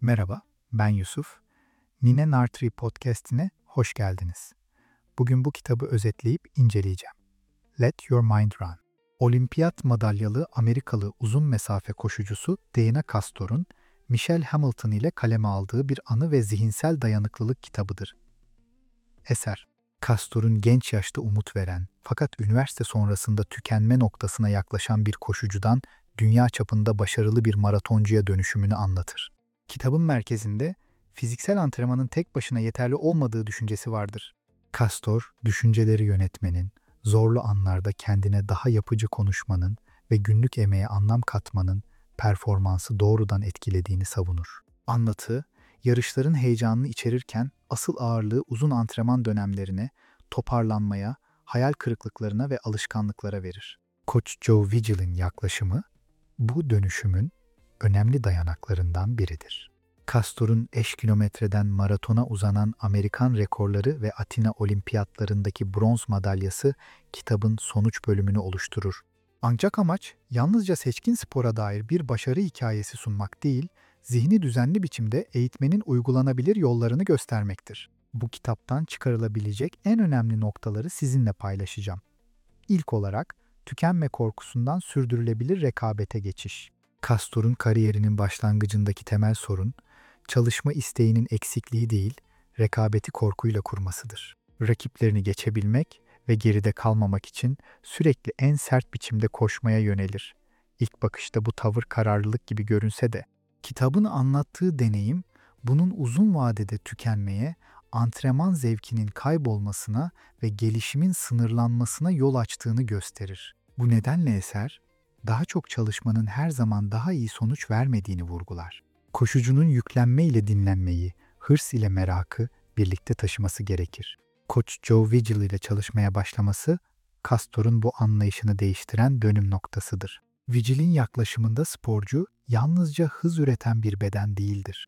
Merhaba, ben Yusuf. Nine Nartri podcast'ine hoş geldiniz. Bugün bu kitabı özetleyip inceleyeceğim. Let Your Mind Run. Olimpiyat madalyalı Amerikalı uzun mesafe koşucusu Diana Castor'un Michelle Hamilton ile kaleme aldığı bir anı ve zihinsel dayanıklılık kitabıdır. Eser, Castor'un genç yaşta umut veren fakat üniversite sonrasında tükenme noktasına yaklaşan bir koşucudan dünya çapında başarılı bir maratoncuya dönüşümünü anlatır. Kitabın merkezinde fiziksel antrenmanın tek başına yeterli olmadığı düşüncesi vardır. Castor, düşünceleri yönetmenin, zorlu anlarda kendine daha yapıcı konuşmanın ve günlük emeğe anlam katmanın performansı doğrudan etkilediğini savunur. Anlatı, yarışların heyecanını içerirken asıl ağırlığı uzun antrenman dönemlerine, toparlanmaya, hayal kırıklıklarına ve alışkanlıklara verir. Koç Joe Vigil'in yaklaşımı, bu dönüşümün önemli dayanaklarından biridir. Castor'un eş kilometreden maratona uzanan Amerikan rekorları ve Atina Olimpiyatlarındaki bronz madalyası kitabın sonuç bölümünü oluşturur. Ancak amaç yalnızca seçkin spora dair bir başarı hikayesi sunmak değil, zihni düzenli biçimde eğitmenin uygulanabilir yollarını göstermektir. Bu kitaptan çıkarılabilecek en önemli noktaları sizinle paylaşacağım. İlk olarak, tükenme korkusundan sürdürülebilir rekabete geçiş. Castor'un kariyerinin başlangıcındaki temel sorun, çalışma isteğinin eksikliği değil, rekabeti korkuyla kurmasıdır. Rakiplerini geçebilmek ve geride kalmamak için sürekli en sert biçimde koşmaya yönelir. İlk bakışta bu tavır kararlılık gibi görünse de, kitabın anlattığı deneyim, bunun uzun vadede tükenmeye, antrenman zevkinin kaybolmasına ve gelişimin sınırlanmasına yol açtığını gösterir. Bu nedenle eser, daha çok çalışmanın her zaman daha iyi sonuç vermediğini vurgular. Koşucunun yüklenme ile dinlenmeyi, hırs ile merakı birlikte taşıması gerekir. Koç Joe Vigil ile çalışmaya başlaması, Castor'un bu anlayışını değiştiren dönüm noktasıdır. Vigil'in yaklaşımında sporcu yalnızca hız üreten bir beden değildir.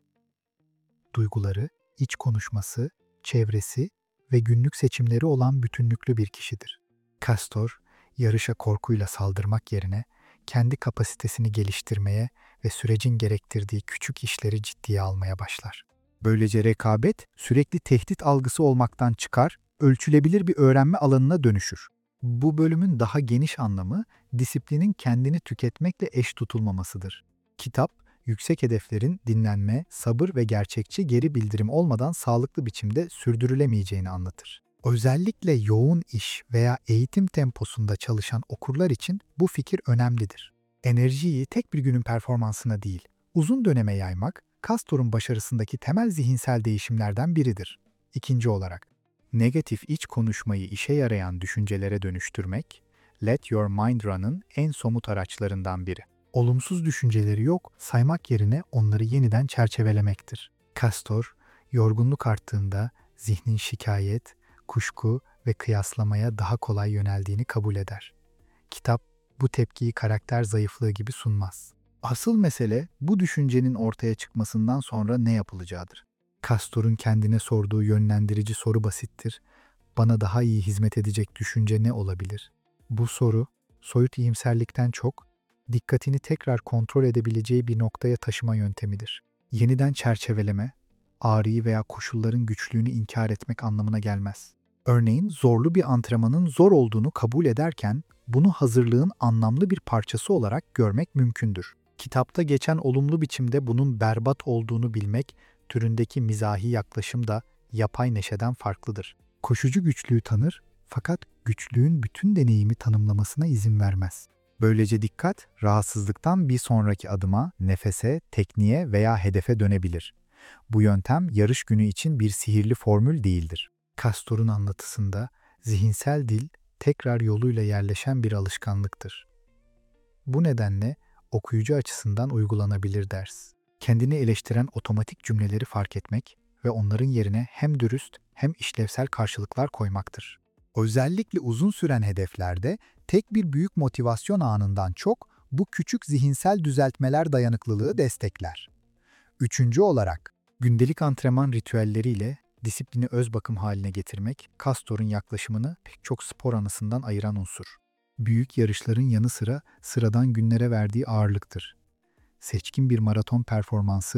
Duyguları, iç konuşması, çevresi ve günlük seçimleri olan bütünlüklü bir kişidir. Castor, yarışa korkuyla saldırmak yerine kendi kapasitesini geliştirmeye ve sürecin gerektirdiği küçük işleri ciddiye almaya başlar. Böylece rekabet sürekli tehdit algısı olmaktan çıkar, ölçülebilir bir öğrenme alanına dönüşür. Bu bölümün daha geniş anlamı disiplinin kendini tüketmekle eş tutulmamasıdır. Kitap, yüksek hedeflerin dinlenme, sabır ve gerçekçi geri bildirim olmadan sağlıklı biçimde sürdürülemeyeceğini anlatır. Özellikle yoğun iş veya eğitim temposunda çalışan okurlar için bu fikir önemlidir. Enerjiyi tek bir günün performansına değil, uzun döneme yaymak, Castor'un başarısındaki temel zihinsel değişimlerden biridir. İkinci olarak, negatif iç konuşmayı işe yarayan düşüncelere dönüştürmek, Let Your Mind Run'ın en somut araçlarından biri. Olumsuz düşünceleri yok, saymak yerine onları yeniden çerçevelemektir. Castor, yorgunluk arttığında zihnin şikayet, kuşku ve kıyaslamaya daha kolay yöneldiğini kabul eder. Kitap bu tepkiyi karakter zayıflığı gibi sunmaz. Asıl mesele bu düşüncenin ortaya çıkmasından sonra ne yapılacağıdır. Castor'un kendine sorduğu yönlendirici soru basittir. Bana daha iyi hizmet edecek düşünce ne olabilir? Bu soru, soyut iyimserlikten çok, dikkatini tekrar kontrol edebileceği bir noktaya taşıma yöntemidir. Yeniden çerçeveleme, ağrıyı veya koşulların güçlüğünü inkar etmek anlamına gelmez. Örneğin zorlu bir antrenmanın zor olduğunu kabul ederken bunu hazırlığın anlamlı bir parçası olarak görmek mümkündür. Kitapta geçen olumlu biçimde bunun berbat olduğunu bilmek türündeki mizahi yaklaşım da yapay neşeden farklıdır. Koşucu güçlüğü tanır fakat güçlüğün bütün deneyimi tanımlamasına izin vermez. Böylece dikkat rahatsızlıktan bir sonraki adıma, nefese, tekniğe veya hedefe dönebilir. Bu yöntem yarış günü için bir sihirli formül değildir. Castor'un anlatısında zihinsel dil tekrar yoluyla yerleşen bir alışkanlıktır. Bu nedenle okuyucu açısından uygulanabilir ders. Kendini eleştiren otomatik cümleleri fark etmek ve onların yerine hem dürüst hem işlevsel karşılıklar koymaktır. Özellikle uzun süren hedeflerde tek bir büyük motivasyon anından çok bu küçük zihinsel düzeltmeler dayanıklılığı destekler. Üçüncü olarak, gündelik antrenman ritüelleriyle disiplini öz bakım haline getirmek, Castor'un yaklaşımını pek çok spor anısından ayıran unsur. Büyük yarışların yanı sıra sıradan günlere verdiği ağırlıktır. Seçkin bir maraton performansı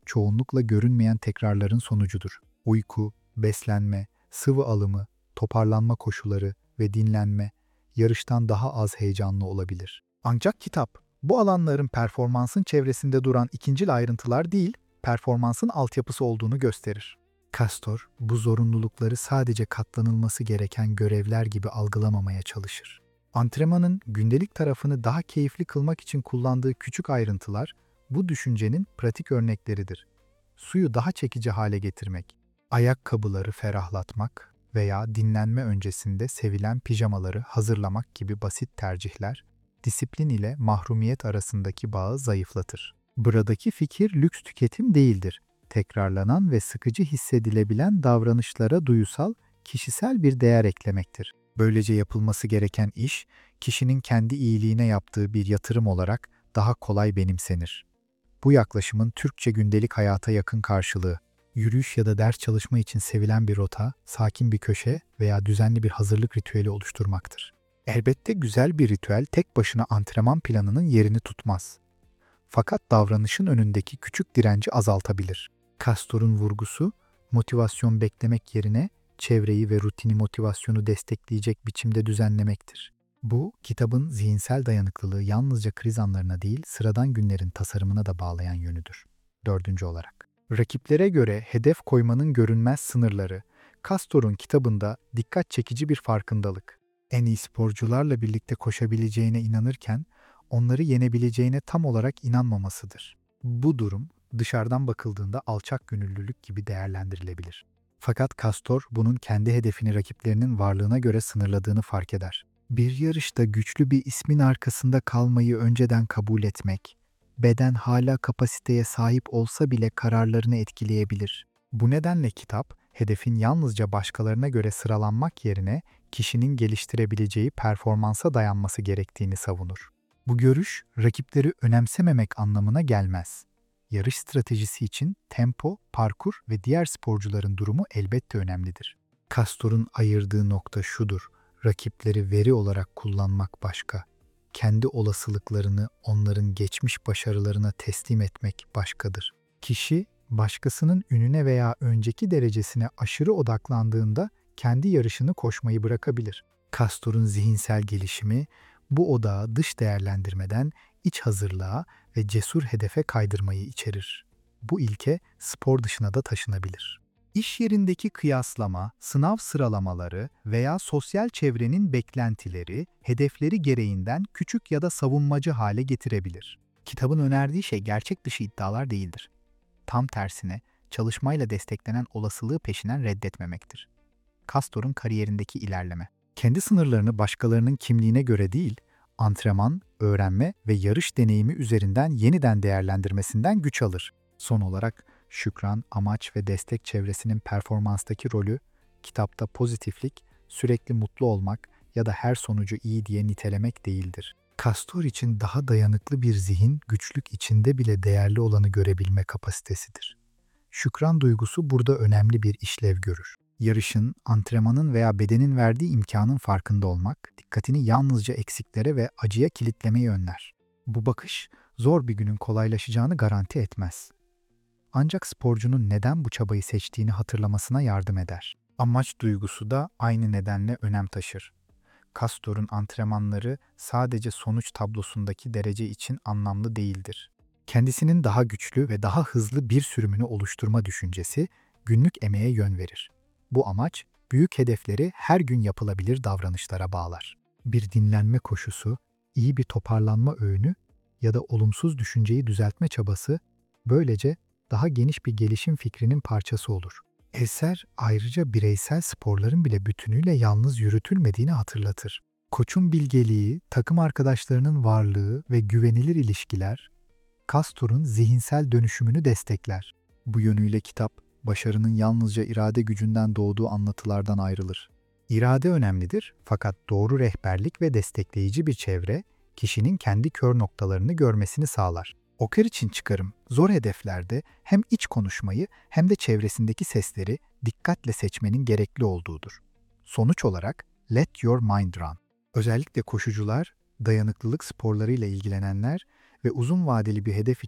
çoğunlukla görünmeyen tekrarların sonucudur. Uyku, beslenme, sıvı alımı, toparlanma koşulları ve dinlenme yarıştan daha az heyecanlı olabilir. Ancak kitap, bu alanların performansın çevresinde duran ikincil ayrıntılar değil, performansın altyapısı olduğunu gösterir. Castor, bu zorunlulukları sadece katlanılması gereken görevler gibi algılamamaya çalışır. Antrenmanın gündelik tarafını daha keyifli kılmak için kullandığı küçük ayrıntılar, bu düşüncenin pratik örnekleridir. Suyu daha çekici hale getirmek, ayakkabıları ferahlatmak veya dinlenme öncesinde sevilen pijamaları hazırlamak gibi basit tercihler, disiplin ile mahrumiyet arasındaki bağı zayıflatır. Buradaki fikir lüks tüketim değildir. Tekrarlanan ve sıkıcı hissedilebilen davranışlara duysal, kişisel bir değer eklemektir. Böylece yapılması gereken iş, kişinin kendi iyiliğine yaptığı bir yatırım olarak daha kolay benimsenir. Bu yaklaşımın Türkçe gündelik hayata yakın karşılığı, yürüyüş ya da ders çalışma için sevilen bir rota, sakin bir köşe veya düzenli bir hazırlık ritüeli oluşturmaktır. Elbette güzel bir ritüel tek başına antrenman planının yerini tutmaz. Fakat davranışın önündeki küçük direnci azaltabilir. Castor'un vurgusu, motivasyon beklemek yerine çevreyi ve rutini motivasyonu destekleyecek biçimde düzenlemektir. Bu, kitabın zihinsel dayanıklılığı yalnızca kriz anlarına değil, sıradan günlerin tasarımına da bağlayan yönüdür. 4. olarak. Rakiplere göre hedef koymanın görünmez sınırları, Castor'un kitabında dikkat çekici bir farkındalık. En iyi sporcularla birlikte koşabileceğine inanırken, onları yenebileceğine tam olarak inanmamasıdır. Bu durum, dışarıdan bakıldığında alçak gönüllülük gibi değerlendirilebilir. Fakat Castor, bunun kendi hedefini rakiplerinin varlığına göre sınırladığını fark eder. Bir yarışta güçlü bir ismin arkasında kalmayı önceden kabul etmek, beden hala kapasiteye sahip olsa bile kararlarını etkileyebilir. Bu nedenle kitap, hedefin yalnızca başkalarına göre sıralanmak yerine kişinin geliştirebileceği performansa dayanması gerektiğini savunur. Bu görüş, rakipleri önemsememek anlamına gelmez. Yarış stratejisi için tempo, parkur ve diğer sporcuların durumu elbette önemlidir. Castor'un ayırdığı nokta şudur: rakipleri veri olarak kullanmak başka, kendi olasılıklarını onların geçmiş başarılarına teslim etmek başkadır. Kişi, başkasının ününe veya önceki derecesine aşırı odaklandığında kendi yarışını koşmayı bırakabilir. Castor'un zihinsel gelişimi, bu odağı dış değerlendirmeden iç hazırlığa ve cesur hedefe kaydırmayı içerir. Bu ilke spor dışına da taşınabilir. İş yerindeki kıyaslama, sınav sıralamaları veya sosyal çevrenin beklentileri, hedefleri gereğinden küçük ya da savunmacı hale getirebilir. Kitabın önerdiği şey gerçek dışı iddialar değildir. Tam tersine, çalışmayla desteklenen olasılığı peşinen reddetmemektir. Castor'un kariyerindeki ilerleme. Kendi sınırlarını başkalarının kimliğine göre değil, antrenman, öğrenme ve yarış deneyimi üzerinden yeniden değerlendirmesinden güç alır. Son olarak, şükran, amaç ve destek çevresinin performanstaki rolü, kitapta pozitiflik, sürekli mutlu olmak ya da her sonucu iyi diye nitelemek değildir. Castor için daha dayanıklı bir zihin, güçlük içinde bile değerli olanı görebilme kapasitesidir. Şükran duygusu burada önemli bir işlev görür. Yarışın, antrenmanın veya bedenin verdiği imkanın farkında olmak, dikkatini yalnızca eksiklere ve acıya kilitlemeyi önler. Bu bakış, zor bir günün kolaylaşacağını garanti etmez. Ancak sporcunun neden bu çabayı seçtiğini hatırlamasına yardım eder. Amaç duygusu da aynı nedenle önem taşır. Castor'un antrenmanları sadece sonuç tablosundaki derece için anlamlı değildir. Kendisinin daha güçlü ve daha hızlı bir sürümünü oluşturma düşüncesi günlük emeğe yön verir. Bu amaç, büyük hedefleri her gün yapılabilir davranışlara bağlar. Bir dinlenme koşusu, iyi bir toparlanma öğünü ya da olumsuz düşünceyi düzeltme çabası, böylece daha geniş bir gelişim fikrinin parçası olur. Eser ayrıca bireysel sporların bile bütünüyle yalnız yürütülmediğini hatırlatır. Koçun bilgeliği, takım arkadaşlarının varlığı ve güvenilir ilişkiler, Castor'un zihinsel dönüşümünü destekler. Bu yönüyle kitap, başarının yalnızca irade gücünden doğduğu anlatılardan ayrılır. İrade önemlidir, fakat doğru rehberlik ve destekleyici bir çevre, kişinin kendi kör noktalarını görmesini sağlar. Oker için çıkarım, zor hedeflerde hem iç konuşmayı hem de çevresindeki sesleri dikkatle seçmenin gerekli olduğudur. Sonuç olarak, let your mind run. Özellikle koşucular, dayanıklılık sporlarıyla ilgilenenler ve uzun vadeli bir hedef için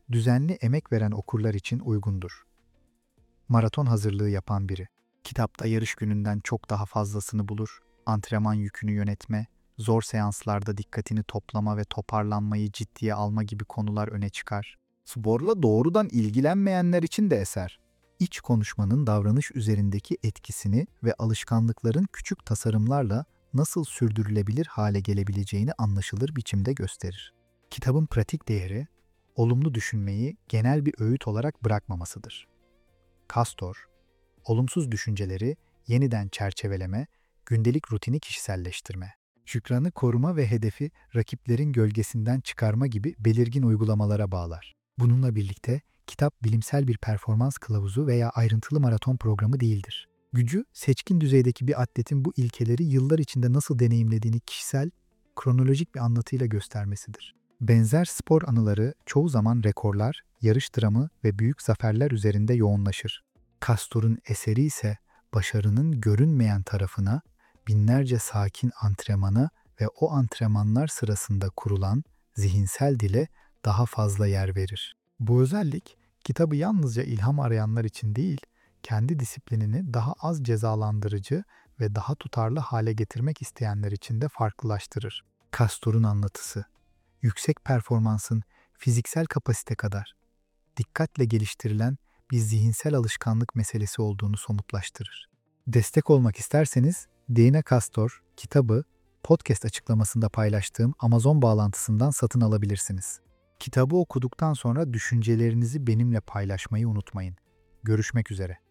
düzenli emek veren okurlar için uygundur. Maraton hazırlığı yapan biri. Kitapta yarış gününden çok daha fazlasını bulur, antrenman yükünü yönetme, zor seanslarda dikkatini toplama ve toparlanmayı ciddiye alma gibi konular öne çıkar. Sporla doğrudan ilgilenmeyenler için de eser. İç konuşmanın davranış üzerindeki etkisini ve alışkanlıkların küçük tasarımlarla nasıl sürdürülebilir hale gelebileceğini anlaşılır biçimde gösterir. Kitabın pratik değeri, olumlu düşünmeyi genel bir öğüt olarak bırakmamasıdır. Castor, olumsuz düşünceleri yeniden çerçeveleme, gündelik rutini kişiselleştirme, şükranı koruma ve hedefi rakiplerin gölgesinden çıkarma gibi belirgin uygulamalara bağlar. Bununla birlikte kitap bilimsel bir performans kılavuzu veya ayrıntılı maraton programı değildir. Gücü, seçkin düzeydeki bir atletin bu ilkeleri yıllar içinde nasıl deneyimlediğini kişisel, kronolojik bir anlatıyla göstermesidir. Benzer spor anıları çoğu zaman rekorlar, yarış dramı ve büyük zaferler üzerinde yoğunlaşır. Castor'un eseri ise başarının görünmeyen tarafına, binlerce sakin antrenmana ve o antrenmanlar sırasında kurulan zihinsel dile daha fazla yer verir. Bu özellik, kitabı yalnızca ilham arayanlar için değil, kendi disiplinini daha az cezalandırıcı ve daha tutarlı hale getirmek isteyenler için de farklılaştırır. Castor'un anlatısı, yüksek performansın fiziksel kapasite kadar dikkatle geliştirilen bir zihinsel alışkanlık meselesi olduğunu somutlaştırır. Destek olmak isterseniz Deena Kastor kitabı podcast açıklamasında paylaştığım Amazon bağlantısından satın alabilirsiniz. Kitabı okuduktan sonra düşüncelerinizi benimle paylaşmayı unutmayın. Görüşmek üzere.